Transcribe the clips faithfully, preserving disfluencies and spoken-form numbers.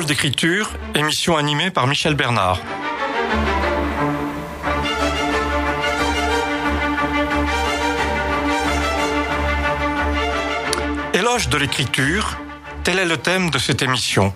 Paroles d'écriture, émission animée par Michel Bernard. Éloge de l'écriture, tel est le thème de cette émission.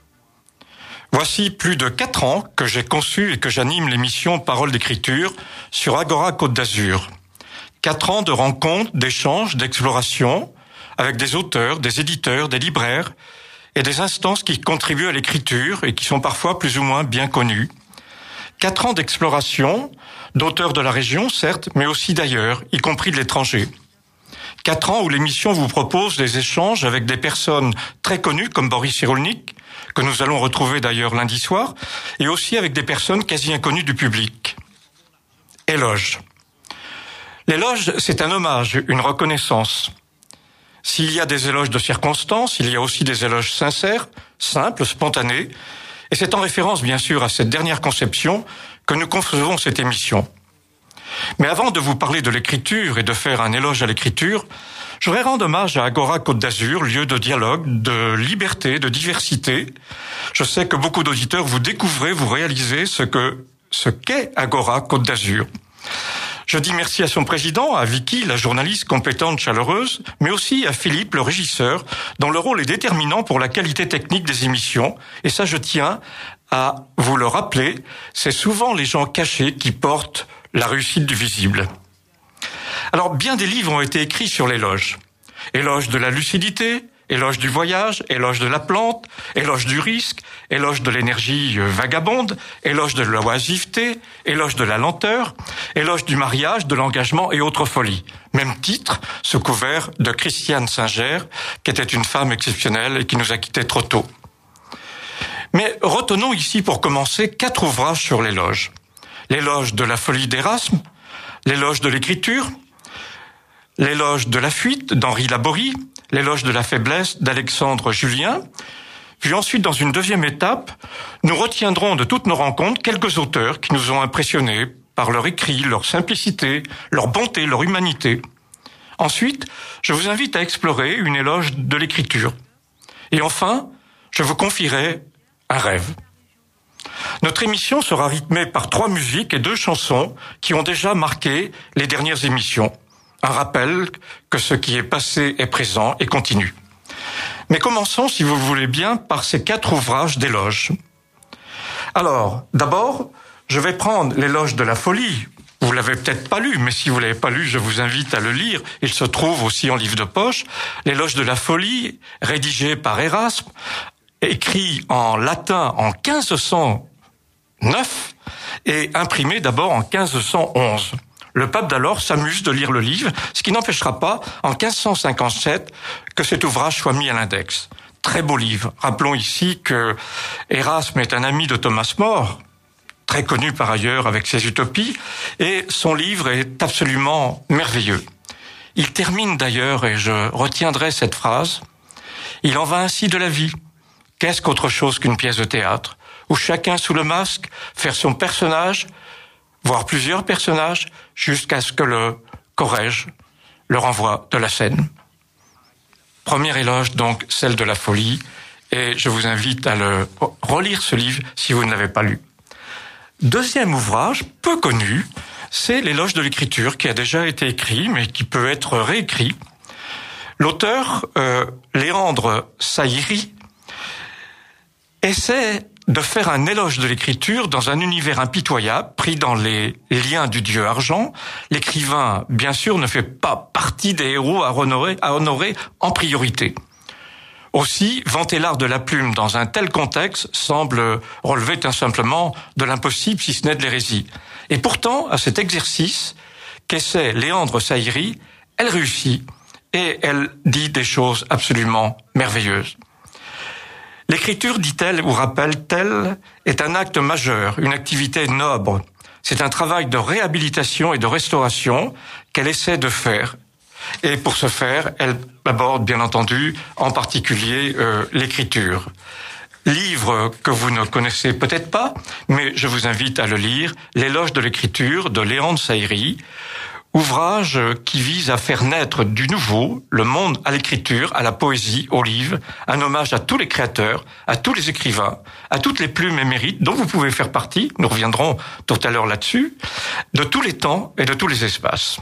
Voici plus de quatre ans que j'ai conçu et que j'anime l'émission Paroles d'écriture sur Agora Côte d'Azur. Quatre ans de rencontres, d'échanges, d'explorations avec des auteurs, des éditeurs, des libraires et des instances qui contribuent à l'écriture et qui sont parfois plus ou moins bien connues. Quatre ans d'exploration d'auteurs de la région, certes, mais aussi d'ailleurs, y compris de l'étranger. Quatre ans où l'émission vous propose des échanges avec des personnes très connues comme Boris Cyrulnik, que nous allons retrouver d'ailleurs lundi soir, et aussi avec des personnes quasi inconnues du public. Éloge. L'éloge, c'est un hommage, une reconnaissance. S'il y a des éloges de circonstance, il y a aussi des éloges sincères, simples, spontanés, et c'est en référence bien sûr à cette dernière conception que nous concevons cette émission. Mais avant de vous parler de l'écriture et de faire un éloge à l'écriture, je voudrais rendre hommage à Agora Côte d'Azur, lieu de dialogue, de liberté, de diversité. Je sais que beaucoup d'auditeurs vous découvrez, vous réalisez ce que, ce qu'est Agora Côte d'Azur. Je dis merci à son président, à Vicky, la journaliste compétente, chaleureuse, mais aussi à Philippe, le régisseur, dont le rôle est déterminant pour la qualité technique des émissions. Et ça, je tiens à vous le rappeler, c'est souvent les gens cachés qui portent la réussite du visible. Alors, bien des livres ont été écrits sur l'éloge. Éloge de la lucidité, éloge du voyage, éloge de la plante, éloge du risque, éloge de l'énergie vagabonde, éloge de l'oisiveté, éloge de la lenteur, éloge du mariage, de l'engagement et autres folies. Même titre, sous couvert de Christiane Singer, qui était une femme exceptionnelle et qui nous a quittés trop tôt. Mais retenons ici pour commencer quatre ouvrages sur l'éloge. L'éloge de la folie d'Erasme, l'éloge de l'écriture, l'éloge de la fuite d'Henri Laborie, l'éloge de la faiblesse d'Alexandre Julien. Puis ensuite, dans une deuxième étape, nous retiendrons de toutes nos rencontres quelques auteurs qui nous ont impressionnés par leur écrit, leur simplicité, leur bonté, leur humanité. Ensuite, je vous invite à explorer une éloge de l'écriture. Et enfin, je vous confierai un rêve. Notre émission sera rythmée par trois musiques et deux chansons qui ont déjà marqué les dernières émissions. Un rappel que ce qui est passé est présent et continue. Mais commençons, si vous voulez bien, par ces quatre ouvrages d'éloge. Alors, d'abord, je vais prendre l'éloge de la folie. Vous l'avez peut-être pas lu, mais si vous l'avez pas lu, je vous invite à le lire. Il se trouve aussi en livre de poche. L'éloge de la folie, rédigé par Erasme, écrit en latin en quinze cent neuf et imprimé d'abord en quinze cent onze. Le pape d'alors s'amuse de lire le livre, ce qui n'empêchera pas, en quinze cent cinquante-sept, que cet ouvrage soit mis à l'index. Très beau livre. Rappelons ici que Erasme est un ami de Thomas More, très connu par ailleurs avec ses utopies, et son livre est absolument merveilleux. Il termine d'ailleurs, et je retiendrai cette phrase, « Il en va ainsi de la vie. Qu'est-ce qu'autre chose qu'une pièce de théâtre, où chacun sous le masque fait son personnage, voire plusieurs personnages, jusqu'à ce que le corrège le renvoie de la scène. » Premier éloge, donc, celle de la folie, et je vous invite à le relire ce livre si vous ne l'avez pas lu. Deuxième ouvrage, peu connu, c'est l'éloge de l'écriture, qui a déjà été écrit, mais qui peut être réécrit. L'auteur, euh, Léandre Saïri, essaie de faire un éloge de l'écriture dans un univers impitoyable, pris dans les liens du dieu argent. L'écrivain, bien sûr, ne fait pas partie des héros à honorer, à honorer en priorité. Aussi, vanter l'art de la plume dans un tel contexte semble relever tout simplement de l'impossible, si ce n'est de l'hérésie. Et pourtant, à cet exercice qu'essaie Léandre Saïri, elle réussit et elle dit des choses absolument merveilleuses. L'écriture, dit-elle ou rappelle-t-elle, est un acte majeur, une activité noble. C'est un travail de réhabilitation et de restauration qu'elle essaie de faire. Et pour ce faire, elle aborde, bien entendu, en particulier euh, l'écriture. Livre que vous ne connaissez peut-être pas, mais je vous invite à le lire, L'éloge de l'écriture de Léandre Saïri, ouvrage qui vise à faire naître du nouveau le monde à l'écriture, à la poésie, au livre, un hommage à tous les créateurs, à tous les écrivains, à toutes les plumes émérites dont vous pouvez faire partie, nous reviendrons tout à l'heure là-dessus, de tous les temps et de tous les espaces.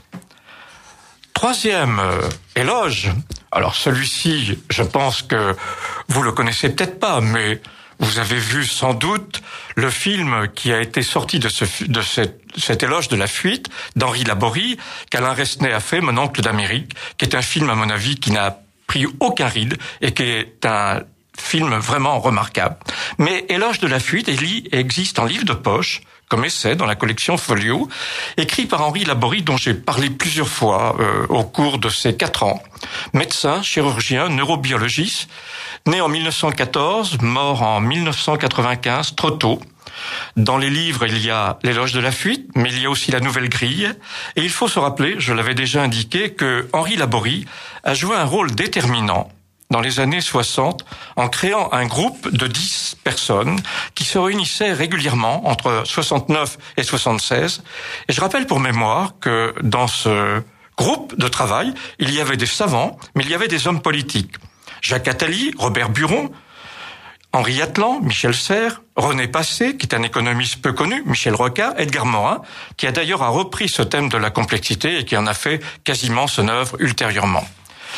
Troisième euh, éloge, alors celui-ci, je pense que vous le connaissez peut-être pas, mais vous avez vu sans doute le film qui a été sorti de, ce, de cette, cet éloge de la fuite d'Henri Laborie, qu'Alain Resnais a fait, Mon oncle d'Amérique, qui est un film, à mon avis, qui n'a pris aucun ride et qui est un film vraiment remarquable. Mais éloge de la fuite il existe en livre de poche, comme essai dans la collection Folio, écrit par Henri Laborie, dont j'ai parlé plusieurs fois euh, au cours de ces quatre ans. Médecin, chirurgien, neurobiologiste, né en mille neuf cent quatorze, mort en mille neuf cent quatre-vingt-quinze, trop tôt. Dans les livres, il y a l'éloge de la fuite, mais il y a aussi la nouvelle grille. Et il faut se rappeler, je l'avais déjà indiqué, que Henri Laborie a joué un rôle déterminant dans les années soixante, en créant un groupe de dix personnes qui se réunissaient régulièrement entre soixante-neuf et soixante-seize. Et je rappelle pour mémoire que dans ce groupe de travail, il y avait des savants, mais il y avait des hommes politiques. Jacques Attali, Robert Buron, Henri Atlan, Michel Serres, René Passé, qui est un économiste peu connu, Michel Rocard, Edgar Morin, qui a d'ailleurs a repris ce thème de la complexité et qui en a fait quasiment son œuvre ultérieurement.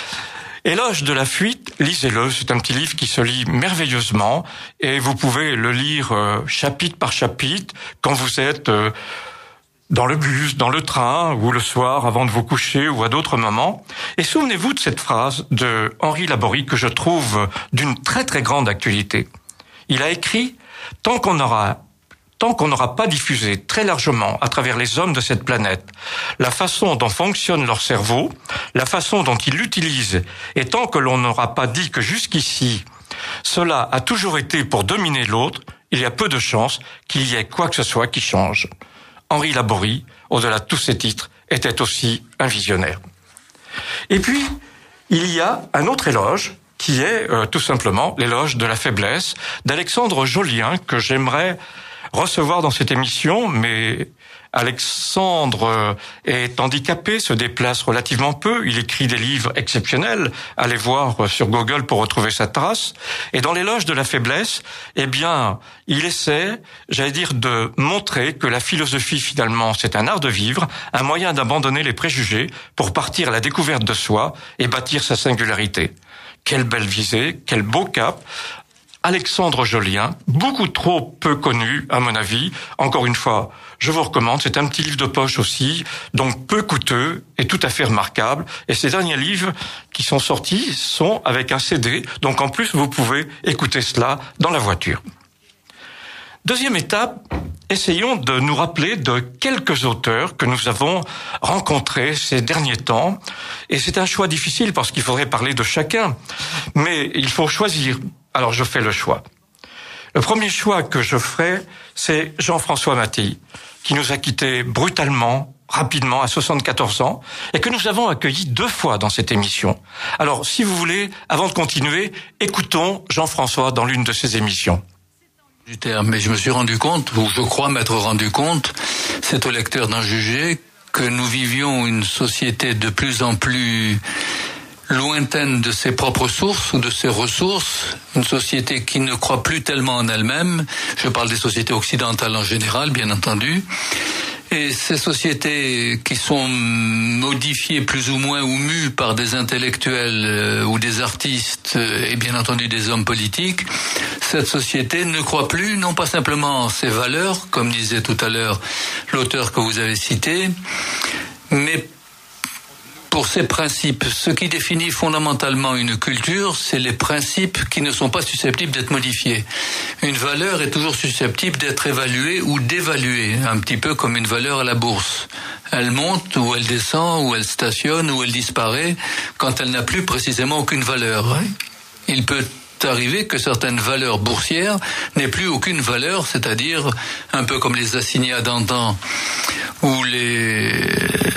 Éloge de la fuite, lisez-le, c'est un petit livre qui se lit merveilleusement et vous pouvez le lire euh, chapitre par chapitre quand vous êtes euh, dans le bus, dans le train ou le soir avant de vous coucher ou à d'autres moments. Et souvenez-vous de cette phrase de Henri Laborie que je trouve d'une très très grande actualité. Il a écrit « Tant qu'on aura Tant qu'on n'aura pas diffusé très largement à travers les hommes de cette planète la façon dont fonctionne leur cerveau, la façon dont ils l'utilisent, et tant que l'on n'aura pas dit que jusqu'ici, cela a toujours été pour dominer l'autre, il y a peu de chances qu'il y ait quoi que ce soit qui change. » Henri Laborie, au-delà de tous ses titres, était aussi un visionnaire. Et puis, il y a un autre éloge, qui est euh, tout simplement l'éloge de la faiblesse d'Alexandre Jolien, que j'aimerais recevoir dans cette émission, mais Alexandre est handicapé, se déplace relativement peu, il écrit des livres exceptionnels, allez voir sur Google pour retrouver sa trace, et dans l'éloge de la faiblesse, eh bien, il essaie, j'allais dire, de montrer que la philosophie, finalement, c'est un art de vivre, un moyen d'abandonner les préjugés pour partir à la découverte de soi et bâtir sa singularité. Quelle belle visée, quel beau cap. Alexandre Jolien, beaucoup trop peu connu, à mon avis. Encore une fois, je vous recommande, c'est un petit livre de poche aussi, donc peu coûteux et tout à fait remarquable. Et ces derniers livres qui sont sortis sont avec un C D, donc en plus vous pouvez écouter cela dans la voiture. Deuxième étape, essayons de nous rappeler de quelques auteurs que nous avons rencontrés ces derniers temps. Et c'est un choix difficile parce qu'il faudrait parler de chacun, mais il faut choisir. Alors je fais le choix. Le premier choix que je ferai, c'est Jean-François Mattei, qui nous a quittés brutalement, rapidement, à soixante-quatorze ans, et que nous avons accueilli deux fois dans cette émission. Alors, si vous voulez, avant de continuer, écoutons Jean-François dans l'une de ses émissions. Du terme, mais je me suis rendu compte, ou je crois m'être rendu compte, c'est au lecteur d'en juger, que nous vivions une société de plus en plus lointaine de ses propres sources ou de ses ressources, une société qui ne croit plus tellement en elle-même. Je parle des sociétés occidentales en général, bien entendu. Et ces sociétés qui sont modifiées plus ou moins ou mues par des intellectuels euh, ou des artistes euh, et bien entendu des hommes politiques, cette société ne croit plus non pas simplement en ses valeurs, comme disait tout à l'heure l'auteur que vous avez cité, mais pour ses principes. Ce qui définit fondamentalement une culture, c'est les principes qui ne sont pas susceptibles d'être modifiés. Une valeur est toujours susceptible d'être évaluée ou d'évaluée, un petit peu comme une valeur à la bourse. Elle monte ou elle descend, ou elle stationne, ou elle disparaît, quand elle n'a plus précisément aucune valeur. Il peut arriver que certaines valeurs boursières n'aient plus aucune valeur, c'est-à-dire un peu comme les assignats d'antan, ou les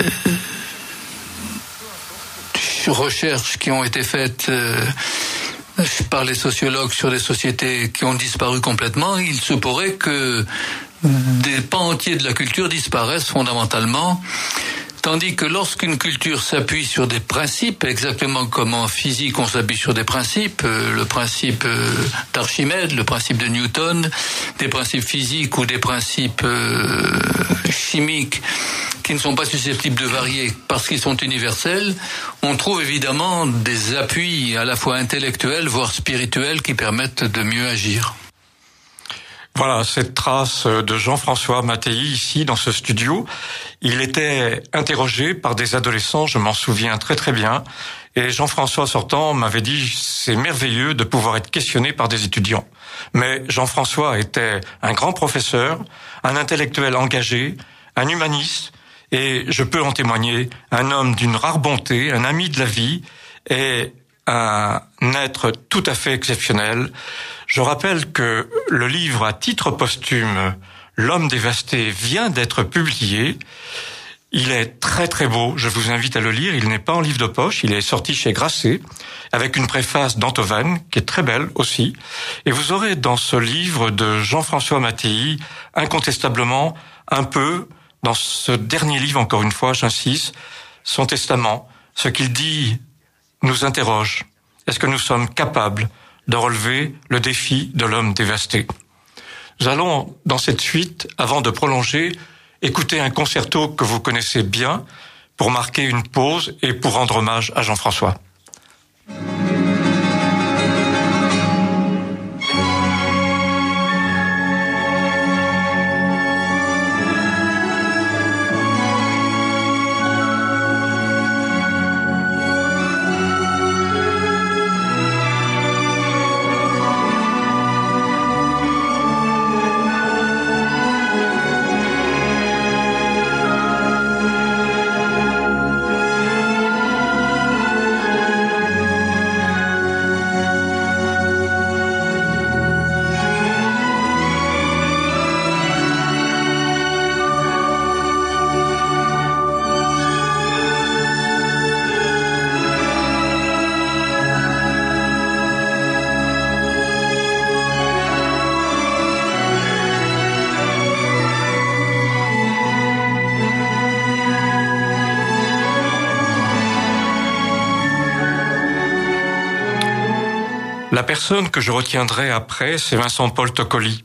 recherches qui ont été faites euh, par les sociologues sur des sociétés qui ont disparu complètement. Il se pourrait que des pans entiers de la culture disparaissent fondamentalement Tandis que lorsqu'une culture s'appuie sur des principes, exactement comme en physique on s'appuie sur des principes, euh, le principe euh, d'Archimède, le principe de Newton, des principes physiques ou des principes euh, chimiques qui ne sont pas susceptibles de varier parce qu'ils sont universels, on trouve évidemment des appuis à la fois intellectuels, voire spirituels, qui permettent de mieux agir. Voilà, cette trace de Jean-François Mattei ici dans ce studio. Il était interrogé par des adolescents, je m'en souviens très très bien, et Jean-François sortant m'avait dit c'est merveilleux de pouvoir être questionné par des étudiants. Mais Jean-François était un grand professeur, un intellectuel engagé, un humaniste, et je peux en témoigner, un homme d'une rare bonté, un ami de la vie, et un être tout à fait exceptionnel. Je rappelle que le livre à titre posthume, L'homme dévasté, vient d'être publié. Il est très très beau, je vous invite à le lire. Il n'est pas en livre de poche, il est sorti chez Grasset, avec une préface d'Antoven, qui est très belle aussi. Et vous aurez dans ce livre de Jean-François Mattei, incontestablement, un peu, dans ce dernier livre, encore une fois, j'insiste, son testament. Ce qu'il dit nous interroge. Est-ce que nous sommes capables de relever le défi de l'homme dévasté? Nous allons, dans cette suite, avant de prolonger, écouter un concerto que vous connaissez bien pour marquer une pause et pour rendre hommage à Jean-François. La personne que je retiendrai après, c'est Vincent-Paul Toccoli.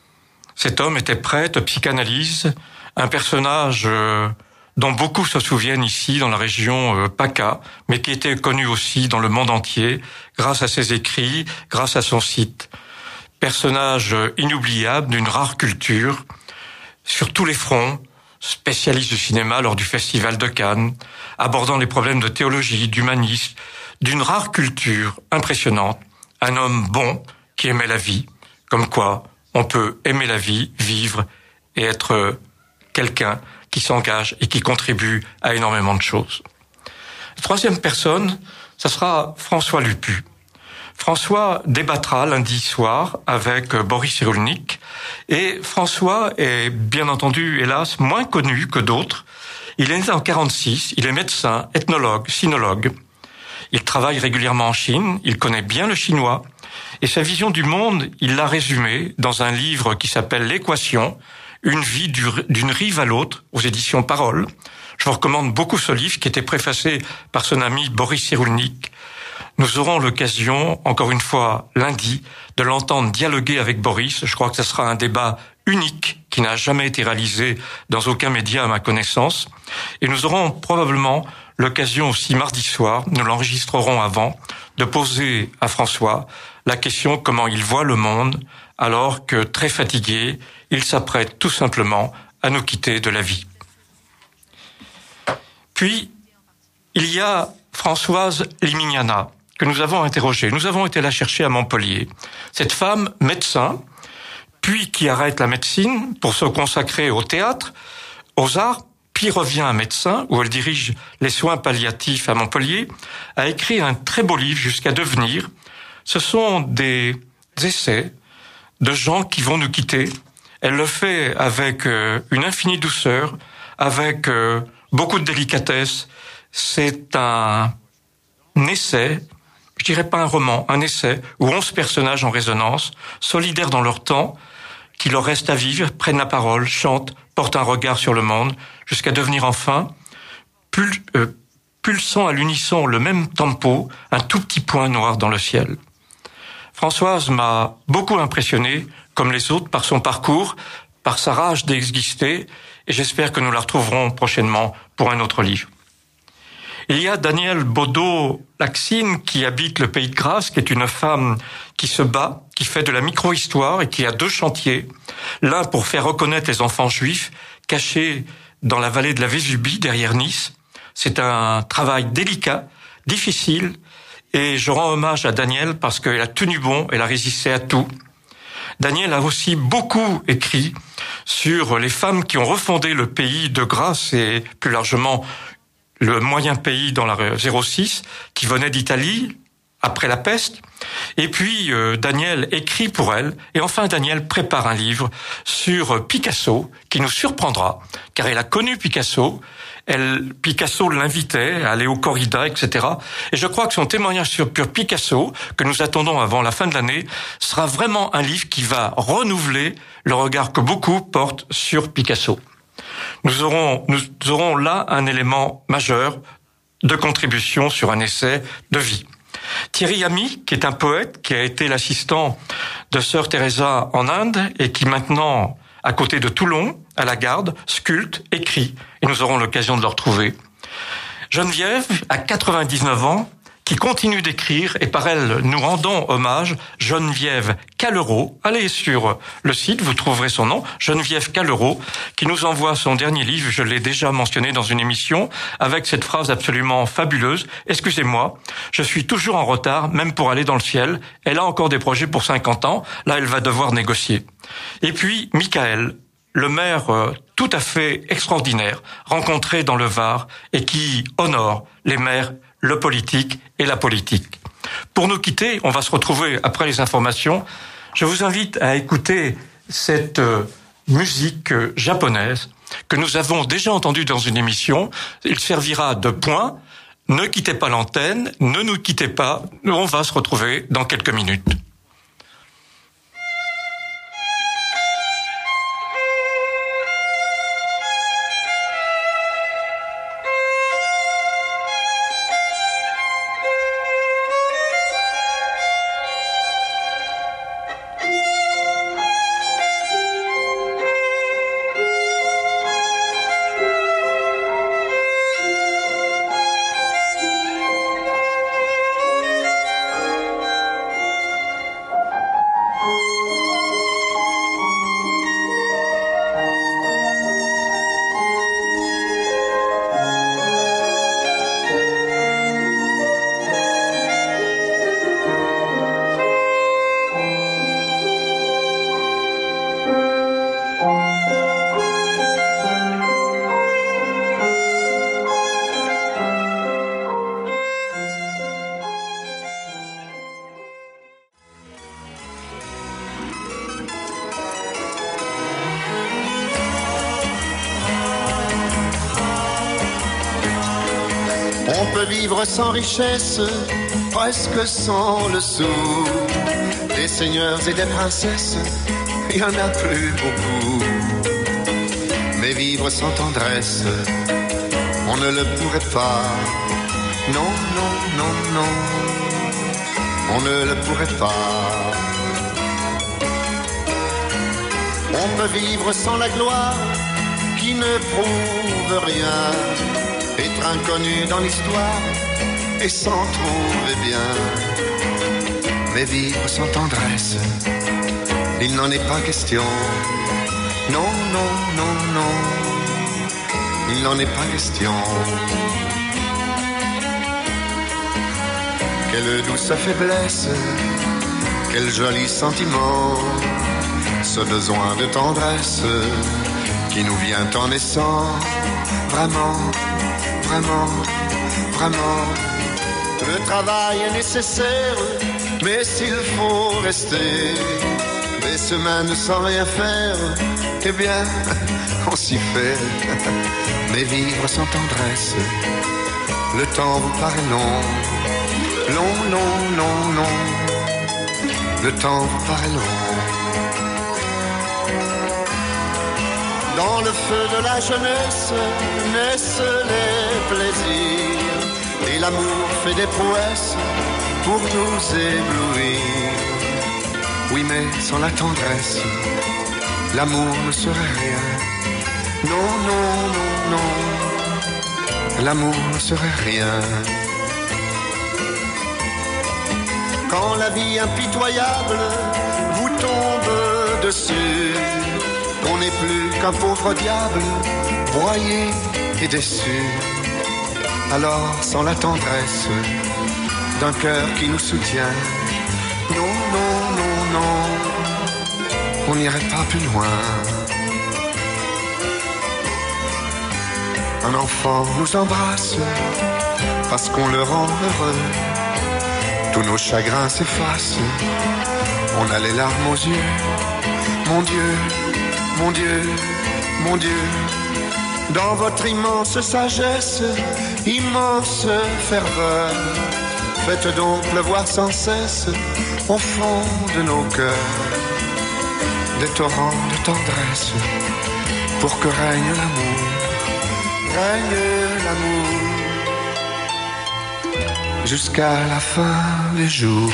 Cet homme était prêtre, psychanalyse, un personnage euh, dont beaucoup se souviennent ici dans la région euh, PACA, mais qui était connu aussi dans le monde entier grâce à ses écrits, grâce à son site. Personnage inoubliable d'une rare culture, sur tous les fronts, spécialiste du cinéma lors du Festival de Cannes, abordant les problèmes de théologie, d'humanisme, d'une rare culture impressionnante. Un homme bon qui aimait la vie, comme quoi on peut aimer la vie, vivre et être quelqu'un qui s'engage et qui contribue à énormément de choses. La troisième personne, ça sera François Lupu. François débattra lundi soir avec Boris Cyrulnik et François est bien entendu, hélas, moins connu que d'autres. Il est né en quarante-six, il est médecin, ethnologue, sinologue. Il travaille régulièrement en Chine, il connaît bien le chinois, et sa vision du monde, il l'a résumée dans un livre qui s'appelle L'Équation, une vie d'une rive à l'autre, aux éditions Parole. Je vous recommande beaucoup ce livre qui était préfacé par son ami Boris Cyrulnik. Nous aurons l'occasion, encore une fois, lundi, de l'entendre dialoguer avec Boris. Je crois que ce sera un débat unique qui n'a jamais été réalisé dans aucun média à ma connaissance. Et nous aurons probablement l'occasion aussi mardi soir, nous l'enregistrerons avant, de poser à François la question comment il voit le monde alors que, très fatigué, il s'apprête tout simplement à nous quitter de la vie. Puis, il y a Françoise Limignana, que nous avons interrogée. Nous avons été la chercher à Montpellier. Cette femme, médecin, puis qui arrête la médecine pour se consacrer au théâtre, aux arts, puis revient à médecin, où elle dirige les soins palliatifs à Montpellier, a écrit un très beau livre jusqu'à devenir. Ce sont des essais de gens qui vont nous quitter. Elle le fait avec une infinie douceur, avec beaucoup de délicatesse. C'est un essai, je dirais pas un roman, un essai où onze personnages en résonance, solidaires dans leur temps, qui leur reste à vivre, prennent la parole, chantent, portent un regard sur le monde, jusqu'à devenir enfin pul- euh, pulsant à l'unisson le même tempo, un tout petit point noir dans le ciel. Françoise m'a beaucoup impressionné, comme les autres, par son parcours, par sa rage d'exister, et j'espère que nous la retrouverons prochainement pour un autre livre. Il y a Danielle Baudot-Laxine qui habite le Pays de Grasse, qui est une femme qui se bat, qui fait de la micro-histoire et qui a deux chantiers. L'un pour faire reconnaître les enfants juifs cachés dans la vallée de la Vésubie, derrière Nice. C'est un travail délicat, difficile, et je rends hommage à Danielle parce qu'elle a tenu bon, elle a résisté à tout. Danielle a aussi beaucoup écrit sur les femmes qui ont refondé le Pays de Grasse et plus largement le moyen pays dans la zéro six, qui venait d'Italie, après la peste. Et puis, euh, Danielle écrit pour elle. Et enfin, Danielle prépare un livre sur Picasso, qui nous surprendra, car elle a connu Picasso. Elle, Picasso l'invitait à aller au corrida, et cetera. Et je crois que son témoignage sur Picasso, que nous attendons avant la fin de l'année, sera vraiment un livre qui va renouveler le regard que beaucoup portent sur Picasso. Nous aurons, nous aurons là un élément majeur de contribution sur un essai de vie. Thierry Ami, qui est un poète, qui a été l'assistant de Sœur Teresa en Inde et qui maintenant, à côté de Toulon, à la Garde, sculpte, écrit, et nous aurons l'occasion de le retrouver. Geneviève, à quatre-vingt-dix-neuf ans, qui continue d'écrire, et par elle, nous rendons hommage, Geneviève Callereau. Allez sur le site, vous trouverez son nom, Geneviève Callereau, qui nous envoie son dernier livre, je l'ai déjà mentionné dans une émission, avec cette phrase absolument fabuleuse. Excusez-moi, je suis toujours en retard, même pour aller dans le ciel. Elle a encore des projets pour cinquante ans. Là, elle va devoir négocier. Et puis, Michael, le maire euh, tout à fait extraordinaire, rencontré dans le Var, et qui honore les maires, le politique et la politique. Pour nous quitter, on va se retrouver après les informations. Je vous invite à écouter cette euh, musique euh, japonaise que nous avons déjà entendue dans une émission. Il servira de point. Ne quittez pas l'antenne, ne nous quittez pas. On va se retrouver dans quelques minutes. On peut vivre sans richesse, presque sans le sou. Des seigneurs et des princesses, il y en a plus beaucoup. Mais vivre sans tendresse, on ne le pourrait pas. Non, non, non, non, on ne le pourrait pas. On peut vivre sans la gloire qui ne prouve rien, être inconnu dans l'histoire et s'en trouver bien. Mais vivre sans tendresse, il n'en est pas question. Non, non, non, non, il n'en est pas question. Quelle douce faiblesse, quel joli sentiment, ce besoin de tendresse qui nous vient en naissant. Vraiment, vraiment, vraiment, le travail est nécessaire, mais s'il faut rester des semaines sans rien faire, eh bien, on s'y fait. Mais vivre sans tendresse, le temps vous paraît long, long, long, long, long, le temps vous paraît long. Dans le feu de la jeunesse naissent les plaisirs, et l'amour fait des prouesses pour nous éblouir. Oui, mais sans la tendresse, l'amour ne serait rien. Non, non, non, non, l'amour ne serait rien. Quand la vie impitoyable vous tombe dessus, qu'on n'est plus qu'un pauvre diable, broyé et déçu, alors sans la tendresse d'un cœur qui nous soutient, non, non, non, non, on n'irait pas plus loin. Un enfant nous embrasse parce qu'on le rend heureux. Tous nos chagrins s'effacent, on a les larmes aux yeux. Mon Dieu, mon Dieu, mon Dieu, dans votre immense sagesse, immense ferveur, faites donc pleuvoir sans cesse au fond de nos cœurs des torrents de tendresse pour que règne l'amour, règne l'amour jusqu'à la fin des jours.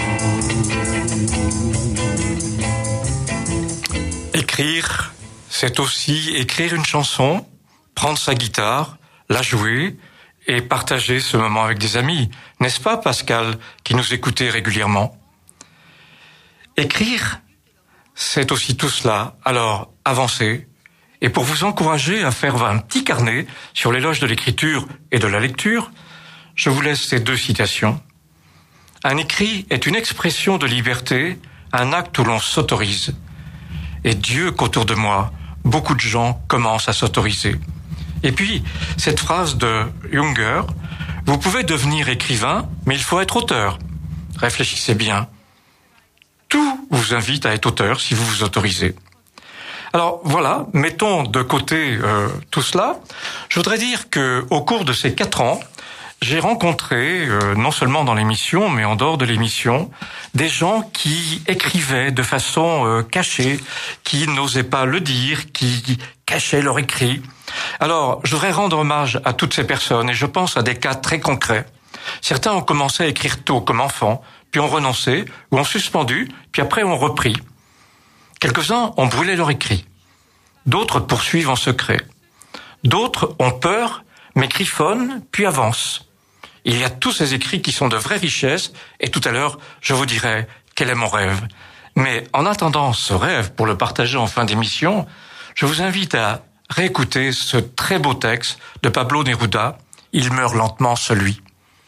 Écrire, c'est aussi écrire une chanson, prendre sa guitare, la jouer et partager ce moment avec des amis. N'est-ce pas, Pascal, qui nous écoutait régulièrement? Écrire, c'est aussi tout cela. Alors, avancez. Et pour vous encourager à faire un petit carnet sur l'éloge de l'écriture et de la lecture, je vous laisse ces deux citations. Un écrit est une expression de liberté, un acte où l'on s'autorise. Et Dieu qu'autour de moi, beaucoup de gens commencent à s'autoriser. Et puis, cette phrase de Junger, vous pouvez devenir écrivain, mais il faut être auteur. Réfléchissez bien. Tout vous invite à être auteur si vous vous autorisez. Alors voilà, mettons de côté euh, tout cela. Je voudrais dire que au cours de ces quatre ans, j'ai rencontré, euh, non seulement dans l'émission, mais en dehors de l'émission, des gens qui écrivaient de façon euh, cachée, qui n'osaient pas le dire, qui cachaient leur écrit. Alors, je voudrais rendre hommage à toutes ces personnes, et je pense à des cas très concrets. Certains ont commencé à écrire tôt, comme enfants, puis ont renoncé, ou ont suspendu, puis après ont repris. Quelques-uns ont brûlé leur écrit. D'autres poursuivent en secret. D'autres ont peur, mais griffonnent, puis avancent. Il y a tous ces écrits qui sont de vraies richesses, et tout à l'heure, je vous dirai quel est mon rêve. Mais en attendant ce rêve, pour le partager en fin d'émission, je vous invite à réécouter ce très beau texte de Pablo Neruda, « Il meurt lentement, celui ».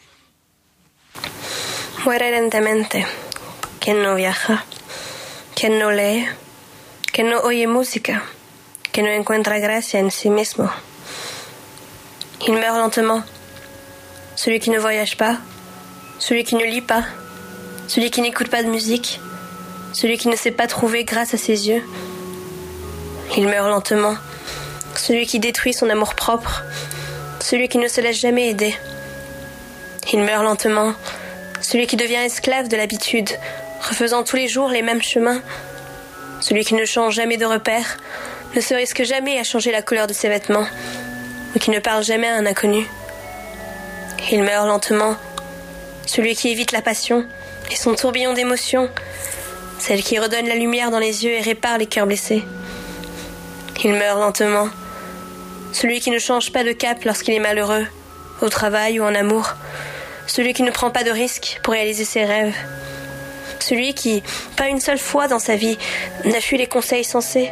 Muere lentamente, quien no viaja, quien no lee, quien no oye música, quien no encuentra gracia en sí mismo. Il meurt lentement, celui qui ne voyage pas, celui qui ne lit pas, celui qui n'écoute pas de musique, celui qui ne sait pas trouver grâce à ses yeux. Il meurt lentement, celui qui détruit son amour-propre, celui qui ne se laisse jamais aider. Il meurt lentement, celui qui devient esclave de l'habitude, refaisant tous les jours les mêmes chemins, celui qui ne change jamais de repère, ne se risque jamais à changer la couleur de ses vêtements, ou qui ne parle jamais à un inconnu. Il meurt lentement, celui qui évite la passion et son tourbillon d'émotions, celle qui redonne la lumière dans les yeux et répare les cœurs blessés. Il meurt lentement, celui qui ne change pas de cap lorsqu'il est malheureux, au travail ou en amour, celui qui ne prend pas de risques pour réaliser ses rêves, celui qui, pas une seule fois dans sa vie, n'a fui les conseils sensés.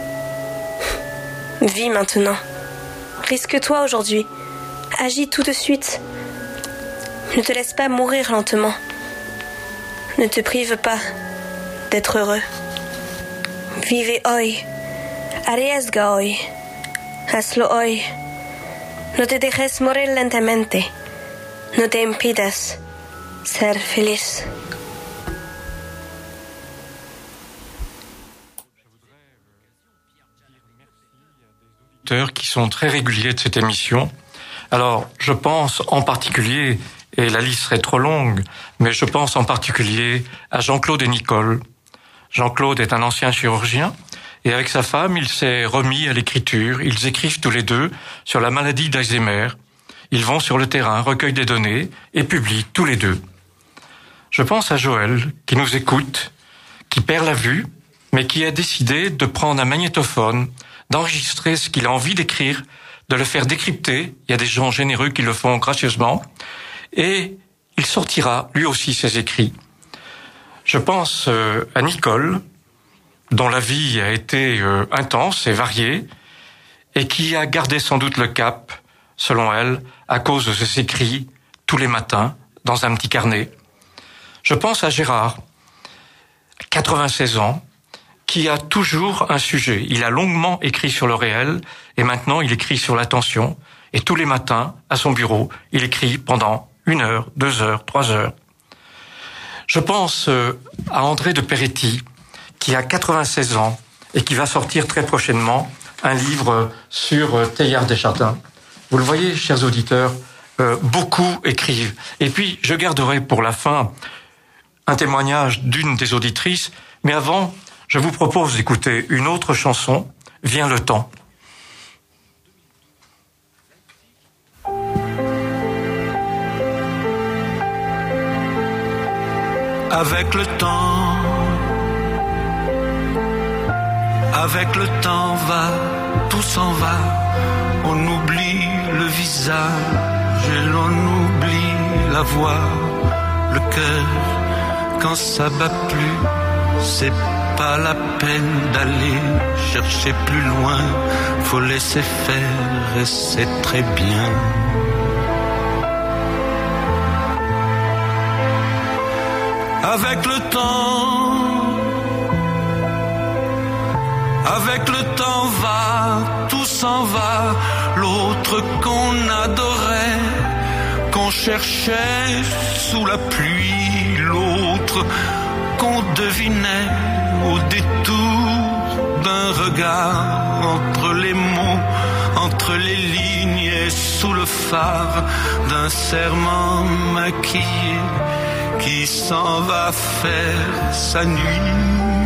Vis maintenant. Risque-toi aujourd'hui. Agis tout de suite. Ne te laisse pas mourir lentement. Ne te prive pas d'être heureux. Vive hoy. Arriesga hoy. Hazlo hoy. No te dejes morir lentamente. No te impidas ser feliz. Qui sont très réguliers de cette émission. Alors, je pense en particulier, et la liste serait trop longue, mais je pense en particulier à Jean-Claude et Nicole. Jean-Claude est un ancien chirurgien, Et avec sa femme, il s'est remis à l'écriture. Ils écrivent tous les deux sur la maladie d'Alzheimer. Ils vont sur le terrain, recueillent des données et publient tous les deux. Je pense à Joël, qui nous écoute, qui perd la vue, mais qui a décidé de prendre un magnétophone, d'enregistrer ce qu'il a envie d'écrire, de le faire décrypter. Il y a des gens généreux qui le font gracieusement. Et il sortira, lui aussi, ses écrits. Je pense euh, à Nicole, dont la vie a été euh, intense et variée, et qui a gardé sans doute le cap, selon elle, à cause de ses écrits, tous les matins, dans un petit carnet. Je pense à Gérard, quatre-vingt-seize ans, qui a toujours un sujet. Il a longuement écrit sur le réel, et maintenant il écrit sur l'attention, et tous les matins, à son bureau, il écrit pendant une heure, deux heures, trois heures. Je pense euh, à André de Peretti, qui a quatre-vingt-seize ans, et qui va sortir très prochainement un livre sur euh, Teilhard de Chardin. Vous le voyez, chers auditeurs, euh, beaucoup écrivent. Et puis, je garderai pour la fin un témoignage d'une des auditrices, mais avant, je vous propose d'écouter une autre chanson, Vient le temps. Avec le temps, avec le temps va, tout s'en va, on oublie le visage et l'on oublie la voix, le cœur, quand ça bat plus, c'est pas la peine d'aller chercher plus loin, faut laisser faire et c'est très bien. Avec le temps, avec le temps va, tout s'en va, l'autre qu'on adorait, qu'on cherchait sous la pluie, l'autre qu'on devinait au détour d'un regard, entre les mots, entre les lignes et sous le phare d'un serment maquillé qui s'en va faire sa nuit.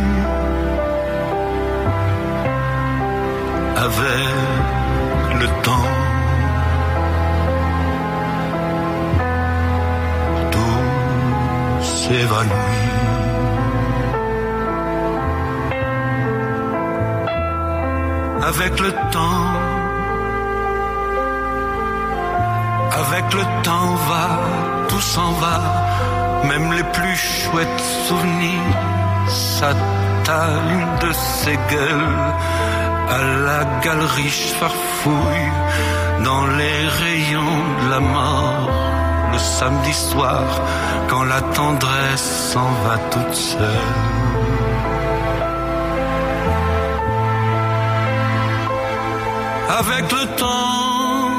Avec le temps, tout s'évanouit. Avec le temps, avec le temps va, tout s'en va, même les plus chouettes souvenirs s'attallent de ces gueules à la galerie farfouille dans les rayons de la mort le samedi soir quand la tendresse s'en va toute seule. Avec le temps,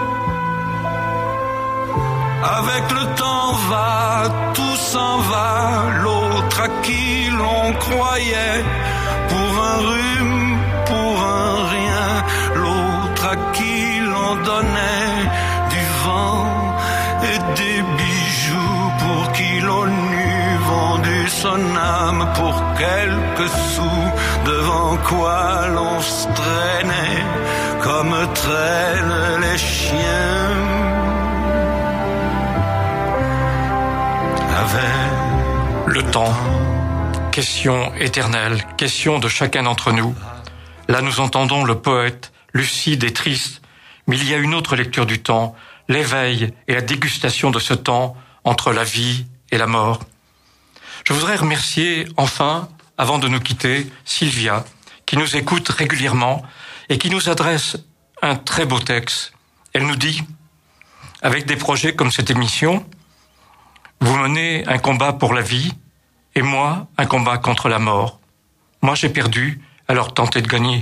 avec le temps va, tout s'en va, l'autre à qui l'on croyait pour un rhume, pour un rien, l'autre à qui l'on donnait du vent et des bijoux, pour qui l'on eût vendu son âme pour quelques sous, devant quoi l'on se traînait comme traînent les chiens. Avec le temps, question éternelle, question de chacun d'entre nous. Là, nous entendons le poète, lucide et triste, mais il y a une autre lecture du temps, l'éveil et la dégustation de ce temps entre la vie et la mort. Je voudrais remercier, enfin, avant de nous quitter, Sylvia, qui nous écoute régulièrement et qui nous adresse un très beau texte. Elle nous dit, avec des projets comme cette émission, vous menez un combat pour la vie et moi, un combat contre la mort. Moi, j'ai perdu, alors tentez de gagner.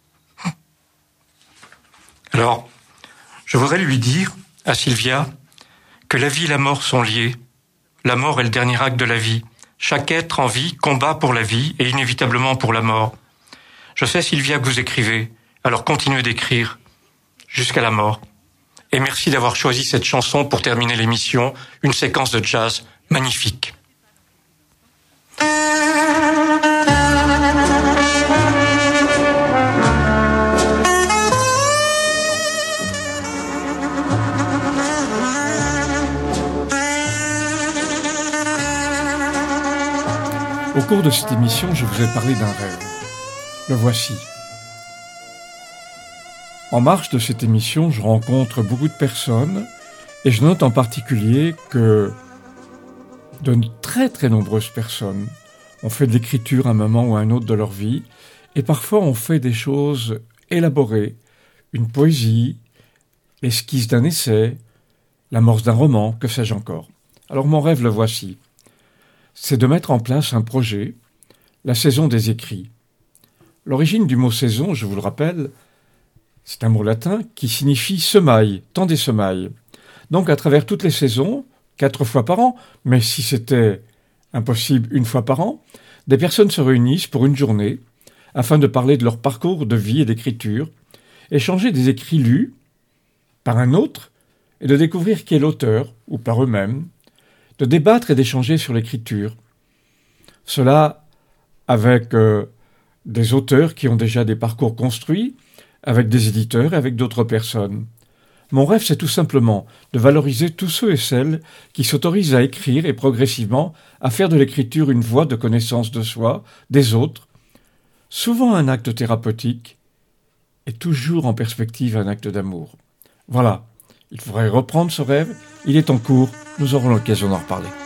Alors, je voudrais lui dire, à Sylvia, que la vie et la mort sont liées. La mort est le dernier acte de la vie. Chaque être en vie combat pour la vie et inévitablement pour la mort. Je sais, Sylvia, que vous écrivez, alors continuez d'écrire jusqu'à la mort. Et merci d'avoir choisi cette chanson pour terminer l'émission, une séquence de jazz magnifique. Au cours de cette émission, je vous ai parlé d'un rêve. Le voici. En marge de cette émission, je rencontre beaucoup de personnes et je note en particulier que de très très nombreuses personnes ont fait de l'écriture à un moment ou à un autre de leur vie et parfois ont fait des choses élaborées, une poésie, l'esquisse d'un essai, l'amorce d'un roman, que sais-je encore. Alors mon rêve, le voici. C'est de mettre en place un projet, la saison des écrits. L'origine du mot saison, je vous le rappelle, c'est un mot latin qui signifie semaille, temps des semailles. Donc à travers toutes les saisons, quatre fois par an, mais si c'était impossible une fois par an, des personnes se réunissent pour une journée afin de parler de leur parcours de vie et d'écriture, échanger des écrits lus par un autre et de découvrir qui est l'auteur, ou par eux-mêmes, de débattre et d'échanger sur l'écriture. Cela avec euh, des auteurs qui ont déjà des parcours construits, avec des éditeurs et avec d'autres personnes. Mon rêve, c'est tout simplement de valoriser tous ceux et celles qui s'autorisent à écrire et progressivement à faire de l'écriture une voie de connaissance de soi, des autres, souvent un acte thérapeutique et toujours en perspective un acte d'amour. Voilà, il faudrait reprendre ce rêve, il est en cours, nous aurons l'occasion d'en reparler.